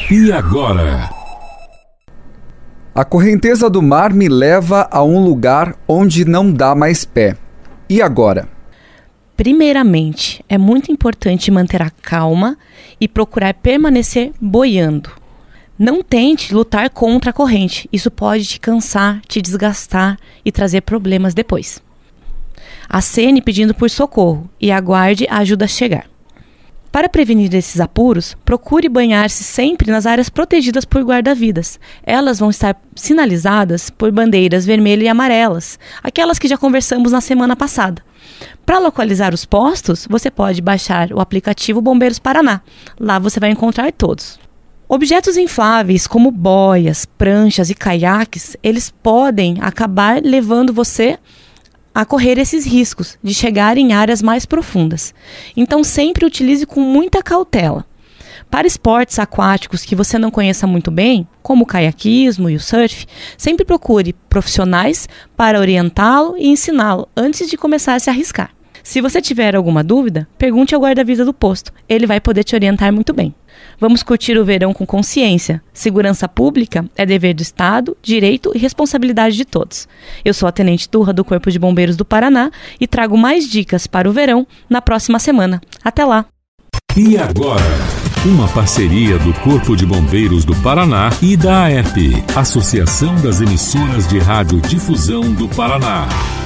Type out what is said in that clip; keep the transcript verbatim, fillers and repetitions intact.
E agora? A correnteza do mar me leva a um lugar onde não dá mais pé. E agora? Primeiramente, é muito importante manter a calma e procurar permanecer boiando. Não tente lutar contra a corrente. Isso pode te cansar, te desgastar e trazer problemas depois. Acene pedindo por socorro e aguarde a ajuda chegar. Para prevenir esses apuros, procure banhar-se sempre nas áreas protegidas por guarda-vidas. Elas vão estar sinalizadas por bandeiras vermelhas e amarelas, aquelas que já conversamos na semana passada. Para localizar os postos, você pode baixar o aplicativo Bombeiros Paraná. Lá você vai encontrar todos. Objetos infláveis como boias, pranchas e caiaques, eles podem acabar levando você a correr esses riscos de chegar em áreas mais profundas. Então sempre utilize com muita cautela. Para esportes aquáticos que você não conheça muito bem, como o caiaquismo e o surf, sempre procure profissionais para orientá-lo e ensiná-lo antes de começar a se arriscar. Se você tiver alguma dúvida, pergunte ao guarda-vida do posto. Ele vai poder te orientar muito bem. Vamos curtir o verão com consciência. Segurança pública é dever do Estado, direito e responsabilidade de todos. Eu sou a Tenente Turra do Corpo de Bombeiros do Paraná e trago mais dicas para o verão na próxima semana. Até lá! E agora? Uma parceria do Corpo de Bombeiros do Paraná e da A E P, Associação das Emissoras de Rádio Difusão do Paraná.